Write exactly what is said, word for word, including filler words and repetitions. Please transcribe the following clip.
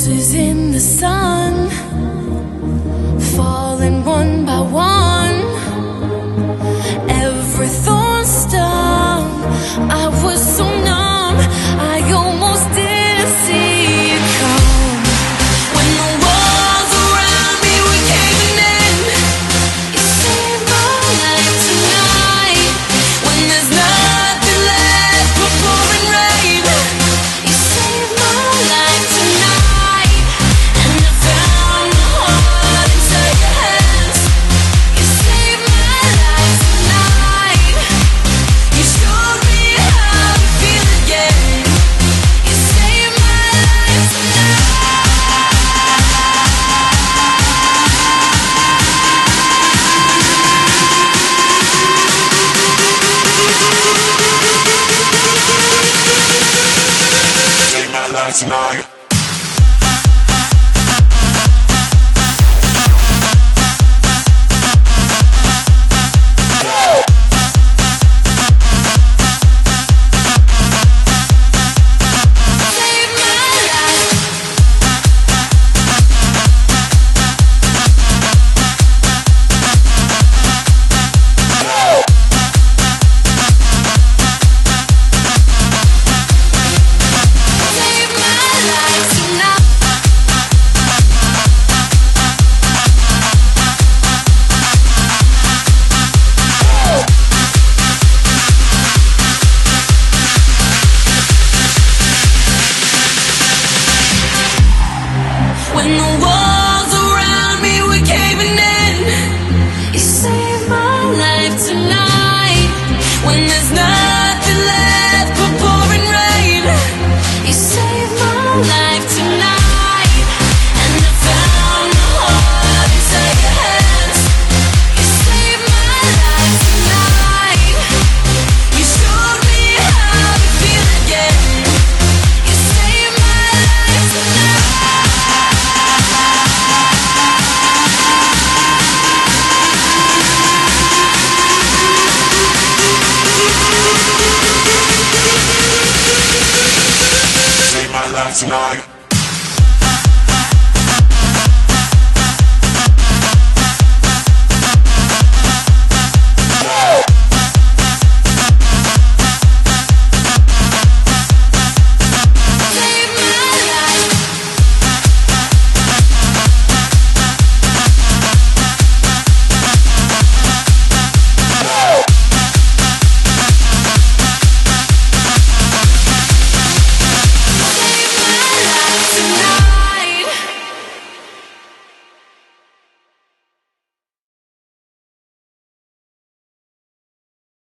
Roses in the sun, falling one by one. Every thorn stung, I was so numb, I almost didn't see it come. When the walls around me were caving in, you saved my life tonight. When there's nothing left but pouring rain, you saved my life tonight. And I found the heart inside your hands. You saved my life tonight. You showed me how to feel again. You saved my life tonight. Save my life tonight. Saved my life. Saved my life tonight. When the walls around me were caving in, you saved my life tonight. When there's nothing left but pouring rain, you saved my life tonight. And I found the heart inside your hands. You saved my life tonight. You showed me how to feel again. You saved my life tonight. Save my life tonight.